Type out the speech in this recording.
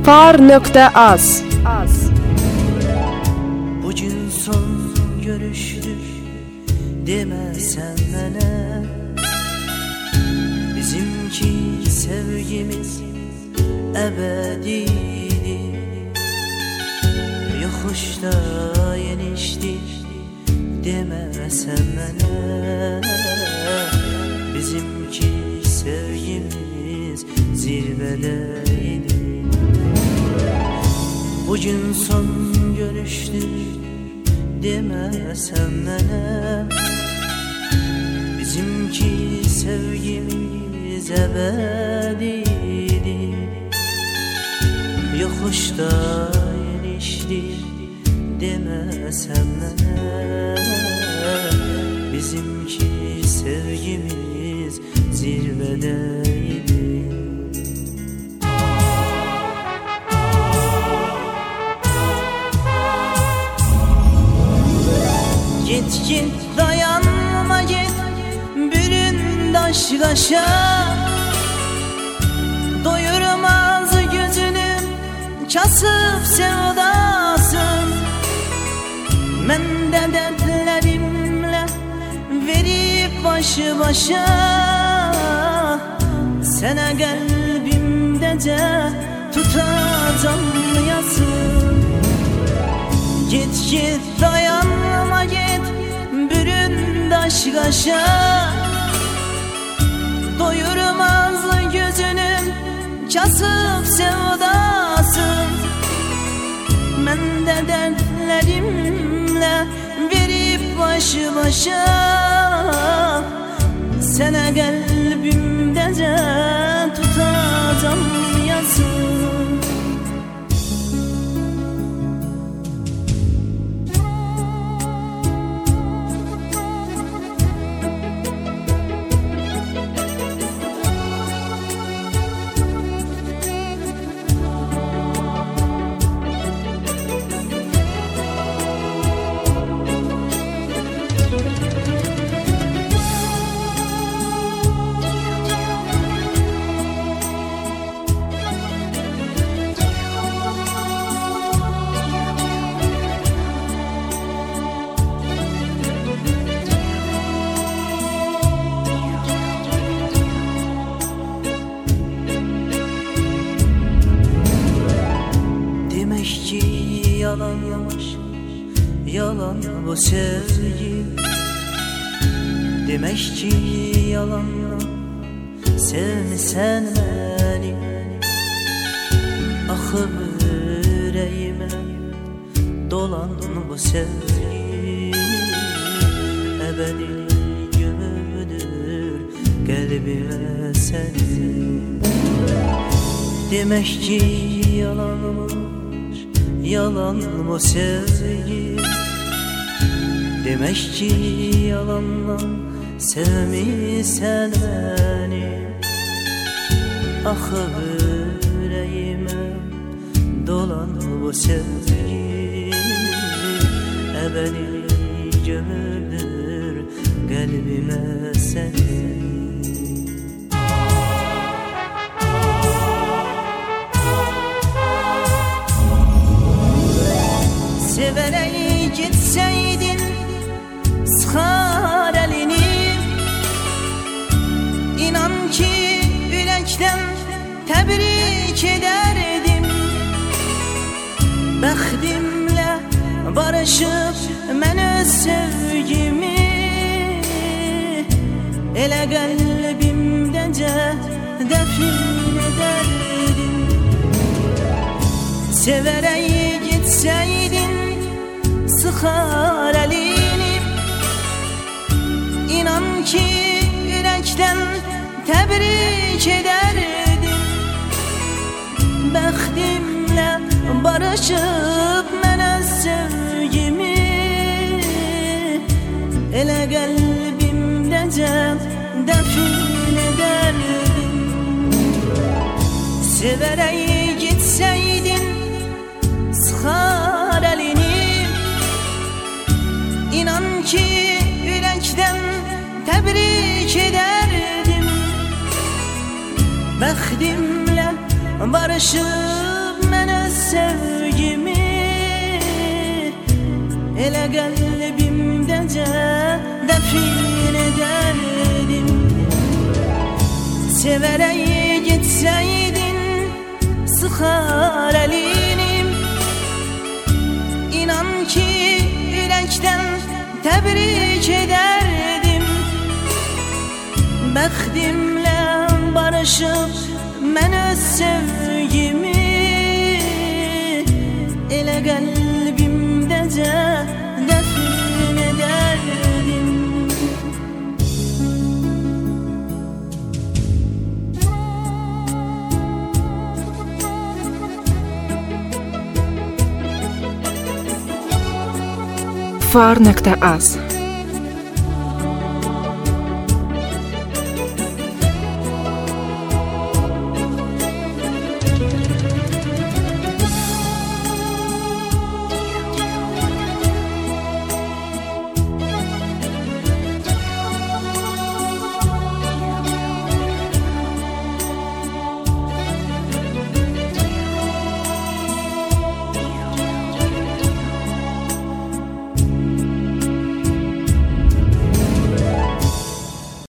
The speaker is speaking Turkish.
Iftar.az. Bugün son görüştük demesen mənə, bizimki sevgimiz ebedidir. Yoxuşda yenişdik demesen mənə, bizimki sevgimiz zirvedeydi. Bugün son görüştük demesen mənə, bizimki sevgimiz ebedidir. Yoxuşda yenişdik demesen mənə, bizimki sevgimiz zirvedeydi. Git git dayanma git, bürün daş kaşa, doyurmaz gözünün kasıp sevdasın. Men de dertlerimle verip başı başa, sana kalbimdece tutacağım yazın. Git git dayanma git, bürün daş kaşa, doyurmaz gözünün kasıp sevdasın. Men de dertlerimle verip başı başa, sana kalbimdece tutacağım yazın. Yalanmış, yalan bu sevgi. Demek ki yalanla sevmesen beni. Axı yüreğime dolan bu sevgi, ebedi gömüldür kalbime seni. Demek ki yalanmış, yalan bu sevgi. Demek ki yalanla sevmişsen beni. Axı yüreğime dolan bu sevgi, ebedi gömüldür kalbime seni. Severek gitseydin sıkar elini, İnan ki yürekten tebrik ederdim. Bəxtimlə barışıp mən öz sevgimi, elə qəlbimdəcə dəfin ederdim. Severek gitseydin sıkar elini, İnan ki yürekten tebrik ederdim. Bəxtimlə barışıp mən öz sevgimi, elə qəlbimdəcə dəfin ederdim. Severek gitseydin sıkar elini, İnan ki yürekten tebrik ederdim. Bəxtimlə barışıp mən sevgimi elə qəlbimdəcə dəfn edərdim. Sevərək getsəydin sıxar əlinim, İnan ki ürəkdən təbrik edərdim. Bəxtimlə barışıb mən öz sevgimi elə qəlbimdəcə dəfn edərdim. Far.az